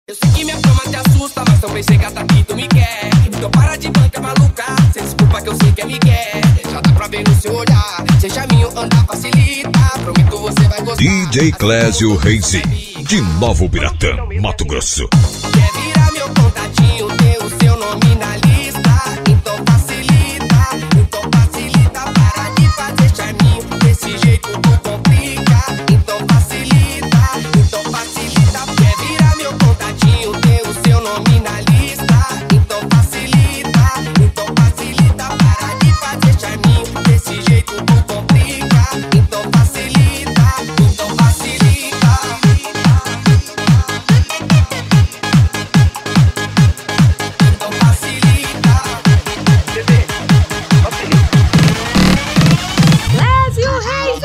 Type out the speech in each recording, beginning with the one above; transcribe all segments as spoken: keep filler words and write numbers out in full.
Eu sei que minha fama te assusta, mas também sei que a Tati tu me quer. Então para de banca maluca, cê desculpa que eu sei que é me quer. Já dá pra ver no seu olhar, seja minho andar facilita. Prometo você vai gostar. D J Clésio Reis, de Novo Biratã, Mato Grosso. Quer virar meu contatinho, ter o seu nome na lista. Então facilita, então facilita. Para de fazer charminho, desse jeito tu complica. Então facilita, então facilita. Quer virar meu contatinho, ter o seu nome na lista. Então facilita, então facilita. Para de fazer charminho, desse jeito tu complica. Então facilita, então facilita. Então facilita. Bebê, facilita. Clésio Reis.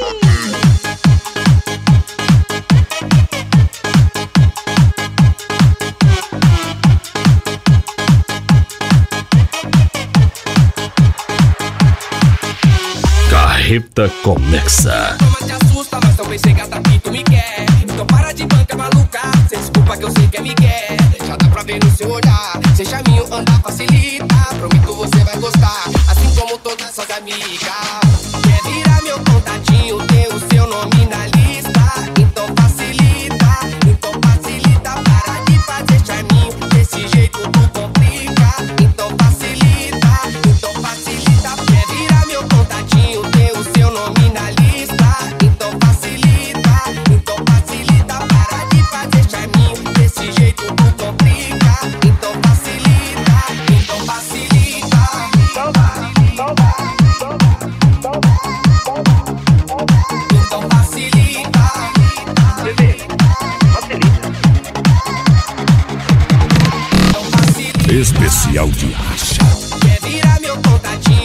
Carreta Conexa. Toma te assusta, mas também sei que a Tati tu me quer. Então para de banca maluca, cê desculpa que eu sei que é me quer. Já dá pra ver no seu olhar, seja minho andar facilita. Prometo você vai gostar, assim como todas suas amigas. Quer virar meu contatinho, ter o seu nome na lista. Então facilita, então facilita. Para de fazer charminho, desse jeito tu complica. Então facilita, então facilita. Quer virar meu contatinho, ter o seu nome na lista. Então facilita, então facilita. Para de fazer charminho, desse jeito tu complica. Então facilita, então facilita. Então facilita. Bebê, facilita. Então facilita. Especial de racha. Quer virar meu contatinho,